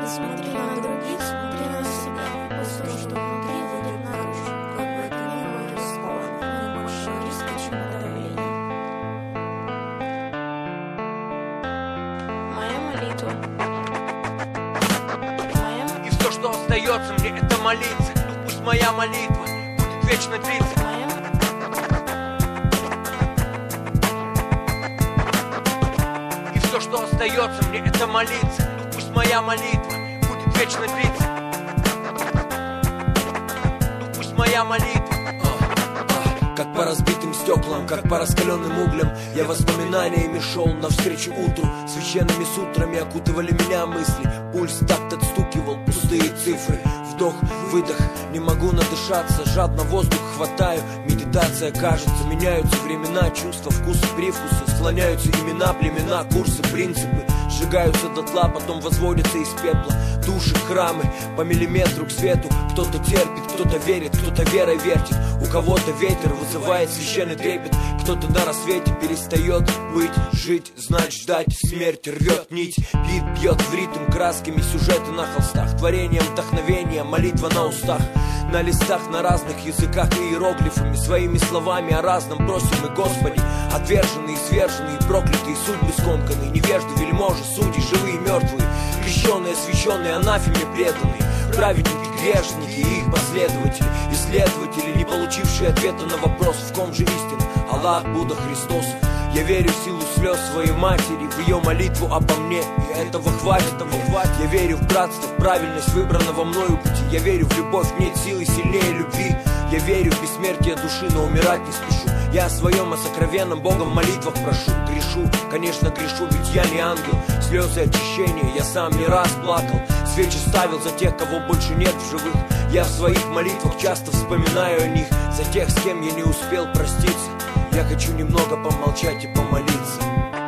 Не смотри на других, смотри на себя. Пусть то, что внутри, выйдет наружу. Как бы это ни было рискованно, не больше риска, чем давление. Моя молитва. И все, что остается мне, это молиться. Ну пусть моя молитва будет вечно длиться. И все, что остается мне, это молиться. Ну пусть моя молитва будет вечно длиться. Ну пусть моя молитва. Как по разбитым стеклам, как по раскаленным углям, я воспоминаниями шел навстречу утру. Священными сутрами окутывали меня мысли. Пульс такт отстукивал, пустые цифры. Вдох, выдох, не могу надышаться. Жадно воздух хватаю, медитация кажется. Меняются времена, чувства, вкусы, привкусы. Склоняются имена, племена, курсы, принципы. Сжигаются дотла, потом возводятся из пепла. Души, храмы, по миллиметру к свету. Кто-то терпит, кто-то верит, кто-то верой вертит. У кого-то ветер вызывает священный трепет. Кто-то на рассвете перестает быть, жить, знать, ждать. Смерть рвет нить, бит бьет в ритм красками сюжеты на холстах. Творением вдохновения, молитва на устах. На листах на разных языках иероглифами. Своими словами о разном просим мы, Господи. Отверженные, сверженные, проклятые, судьбы скомканные. Невежды, вельможи, судьи, живые, мертвые. Крещенные, освященные, анафеме преданные. Праведники, грешники и их последователи. Исследователи, не получившие ответа на вопрос, в ком же истина. Аллах, Будда, Христос. Я верю в силу слез своей матери, в ее молитву обо мне. И этого хватит, Я верю в братство, в правильность выбранного мною пути. Я верю в любовь, нет силы сильнее любви. Я верю в бессмертие души, но умирать не спешу. Я о своем, о сокровенном Богом в молитвах прошу. Грешу, конечно грешу, ведь я не ангел. Слезы очищения, я сам не раз плакал. Свечи ставил за тех, кого больше нет в живых. Я в своих молитвах часто вспоминаю о них. За тех, с кем я не успел проститься. Я хочу немного помолчать и помолиться.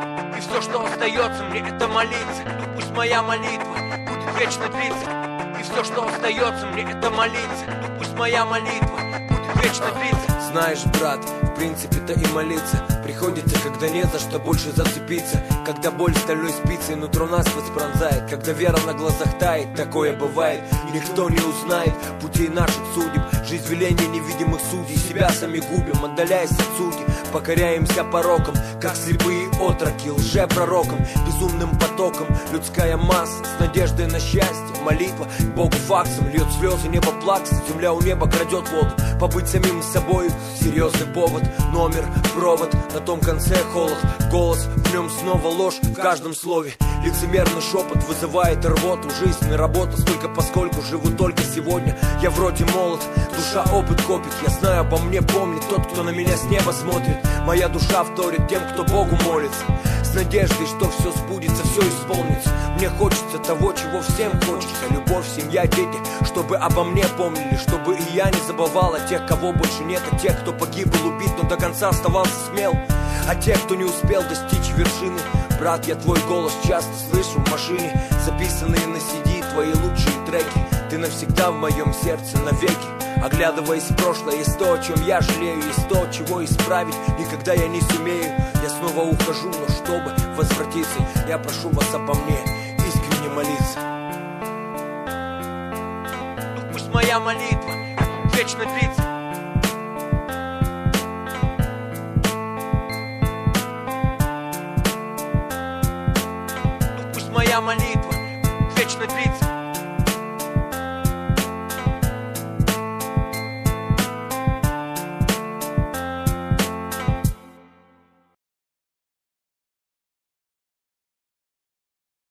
И все, что остается мне, это молиться. Ну пусть моя молитва будет вечно длиться. И все, что остается мне, это молиться. Ну пусть моя молитва будет вечно длиться. Знаешь, брат, в принципе-то и молиться приходится, когда не за что больше зацепиться. Когда боль стальной спицей нутро насквозь пронзает. Когда вера на глазах тает, такое бывает. Никто не узнает путей наших судеб. Жизнь веления невидимых судей. Себя сами губим, отдаляясь от судей. Покоряемся порокам, как слепые отроки. Лжепророкам, безумным потоком. Людская масса с надеждой на счастье. Молитва к Богу факсом. Льет слезы, небо плаксит. Земля у неба крадет воду. Побыть самим собой, серьезный повод. Номер, провод, на том конце холод. Голос, в нем снова ложь в каждом слове. Лицемерный шепот вызывает рвоту. Жизнь и работа столько поскольку живу только сегодня. Я вроде молод, душа опыт копит. Я знаю, обо мне помнит тот, кто на меня с неба смотрит. Моя душа вторит тем, кто Богу молится. С надеждой, что все сбудется, все исполнится. Мне хочется того, чего всем хочется. Любовь, семья, дети, чтобы обо мне помнили. Чтобы и я не забывал о тех, кого больше нет. О тех, кто погиб, был убит, но до конца оставался смел. О тех, кто не успел достичь вершины. Брат, я твой голос часто слышу в машине. Записанные на CD твои лучшие треки. Ты навсегда в моем сердце навеки. Оглядываясь в прошлое, есть то, о чем я жалею. Есть то, чего исправить никогда я не сумею. Я снова ухожу, но чтобы возвратиться, я прошу вас обо мне искренне молиться. Ну пусть моя молитва вечно длится. Ну пусть моя молитва